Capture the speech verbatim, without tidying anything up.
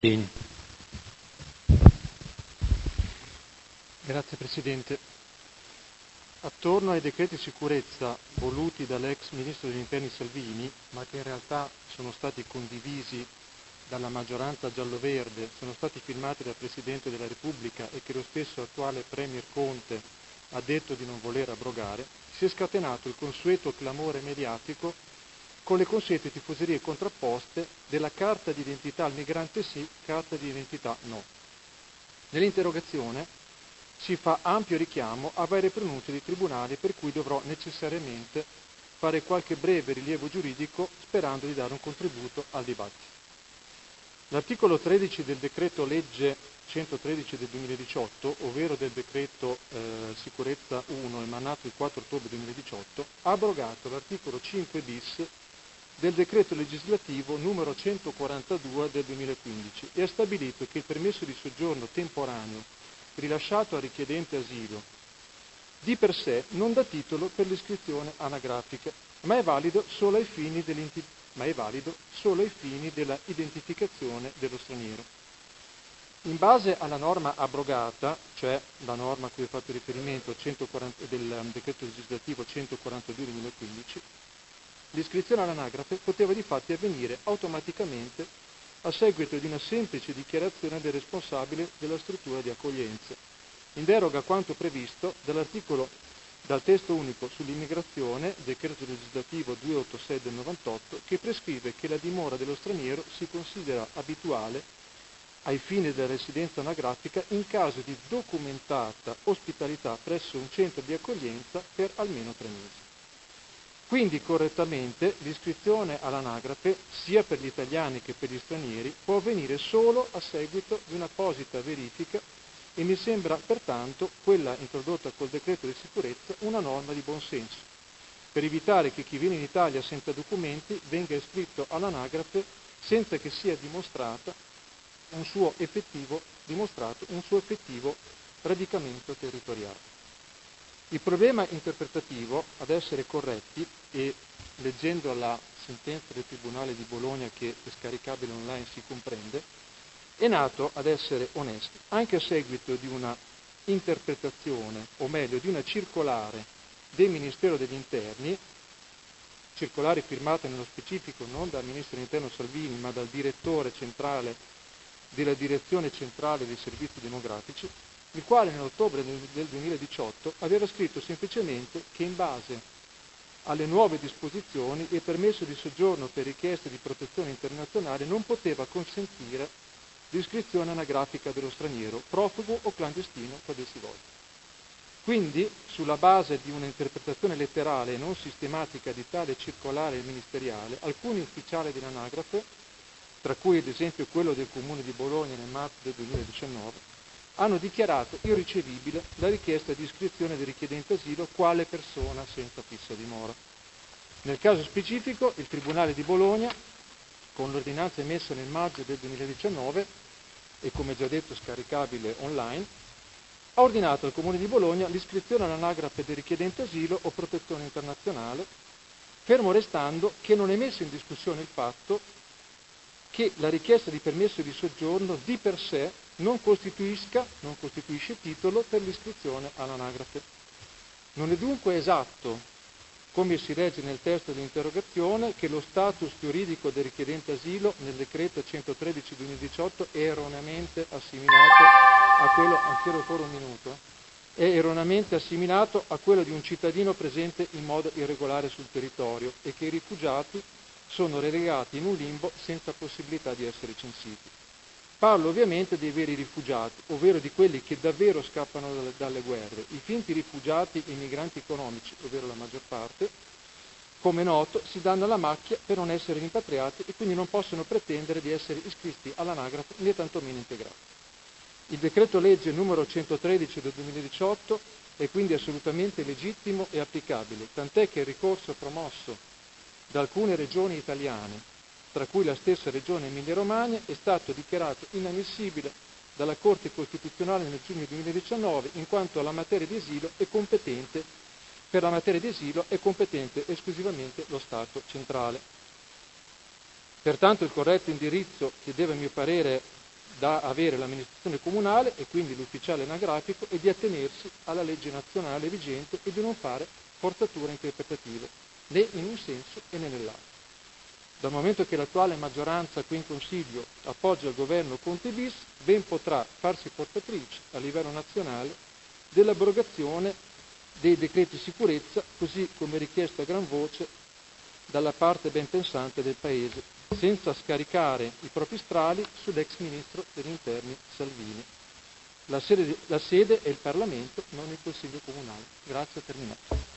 Grazie Presidente. Attorno ai decreti sicurezza voluti dall'ex Ministro degli Interni Salvini, ma che in realtà sono stati condivisi dalla maggioranza giallo-verde, sono stati firmati dal Presidente della Repubblica e che lo stesso attuale Premier Conte ha detto di non voler abrogare, si è scatenato il consueto clamore mediatico con le consuete tifoserie contrapposte della carta di identità al migrante sì, carta di identità no. Nell'interrogazione si fa ampio richiamo a varie pronunce di tribunali per cui dovrò necessariamente fare qualche breve rilievo giuridico sperando di dare un contributo al dibattito. L'articolo tredici del decreto legge centotredici del duemiladiciotto, ovvero del decreto eh, sicurezza uno emanato il quattro ottobre duemiladiciotto, ha abrogato l'articolo cinque bis del decreto legislativo numero centoquarantadue del duemilaquindici e ha stabilito che il permesso di soggiorno temporaneo rilasciato al richiedente asilo di per sé non dà titolo per l'iscrizione anagrafica, ma è valido solo ai fini, ma è valido solo ai fini della identificazione dello straniero. In base alla norma abrogata, cioè la norma a cui ho fatto riferimento centoquaranta, del decreto legislativo centoquarantadue del duemilaquindici, l'iscrizione all'anagrafe poteva di fatti avvenire automaticamente a seguito di una semplice dichiarazione del responsabile della struttura di accoglienza, in deroga a quanto previsto dall'articolo dal testo unico sull'immigrazione, decreto legislativo duecentottantasei del novantotto, che prescrive che la dimora dello straniero si considera abituale ai fini della residenza anagrafica in caso di documentata ospitalità presso un centro di accoglienza per almeno tre mesi. Quindi correttamente l'iscrizione all'anagrafe, sia per gli italiani che per gli stranieri, può avvenire solo a seguito di un'apposita verifica e mi sembra pertanto quella introdotta col decreto di sicurezza una norma di buonsenso, per evitare che chi viene in Italia senza documenti venga iscritto all'anagrafe senza che sia dimostrata un suo effettivo, dimostrato un suo effettivo radicamento territoriale. Il problema interpretativo, ad essere corretti, e leggendo la sentenza del Tribunale di Bologna che è scaricabile online si comprende, è nato, ad essere onesti, anche a seguito di una interpretazione, o meglio di una circolare del Ministero degli Interni, circolare firmata nello specifico non dal Ministro dell'Interno Salvini ma dal direttore centrale della Direzione Centrale dei Servizi Demografici, il quale nell'ottobre del duemiladiciotto aveva scritto semplicemente che in base alle nuove disposizioni il permesso di soggiorno per richieste di protezione internazionale non poteva consentire l'iscrizione anagrafica dello straniero, profugo o clandestino per essi volti. Quindi, sulla base di un'interpretazione letterale e non sistematica di tale circolare ministeriale, alcuni ufficiali dell'anagrafe, tra cui ad esempio quello del Comune di Bologna nel marzo del duemiladiciannove, hanno dichiarato irricevibile la richiesta di iscrizione del richiedente asilo quale persona senza fissa dimora. Nel caso specifico, il Tribunale di Bologna, con l'ordinanza emessa nel maggio del duemiladiciannove e come già detto scaricabile online, ha ordinato al Comune di Bologna l'iscrizione all'anagrafe del richiedente asilo o protezione internazionale, fermo restando che non è messo in discussione il fatto che la richiesta di permesso di soggiorno di per sé non costituisca, non costituisce titolo per l'iscrizione all'anagrafe. Non è dunque esatto, come si legge nel testo dell'interrogazione, che lo status giuridico del richiedente asilo nel decreto centotredici duemiladiciotto è erroneamente assimilato a quello, anche ancora un minuto, è erroneamente assimilato a quello di un cittadino presente in modo irregolare sul territorio e che i rifugiati sono relegati in un limbo senza possibilità di essere censiti. Parlo ovviamente dei veri rifugiati, ovvero di quelli che davvero scappano dalle, dalle guerre. I finti rifugiati e i migranti economici, ovvero la maggior parte, come noto, si danno alla macchia per non essere rimpatriati e quindi non possono pretendere di essere iscritti all'anagrafe né tantomeno integrati. Il decreto legge numero centotredici del duemiladiciotto è quindi assolutamente legittimo e applicabile, tant'è che il ricorso promosso da alcune regioni italiane, tra cui la stessa regione Emilia-Romagna, è stato dichiarato inammissibile dalla Corte Costituzionale nel giugno duemiladiciannove, in quanto la materia di asilo è competente, per la materia di asilo è competente esclusivamente lo Stato centrale. Pertanto il corretto indirizzo che deve a mio parere da avere l'amministrazione comunale e quindi l'ufficiale anagrafico e di attenersi alla legge nazionale vigente e di non fare forzature interpretative, né in un senso né nell'altro. Dal momento che l'attuale maggioranza qui in Consiglio appoggia il governo Conte bis, ben potrà farsi portatrice a livello nazionale dell'abrogazione dei decreti sicurezza, così come richiesto a gran voce dalla parte ben pensante del Paese, senza scaricare i propri strali sull'ex ministro degli interni Salvini. La sede, la sede è il Parlamento, non il Consiglio Comunale. Grazie, ho terminato.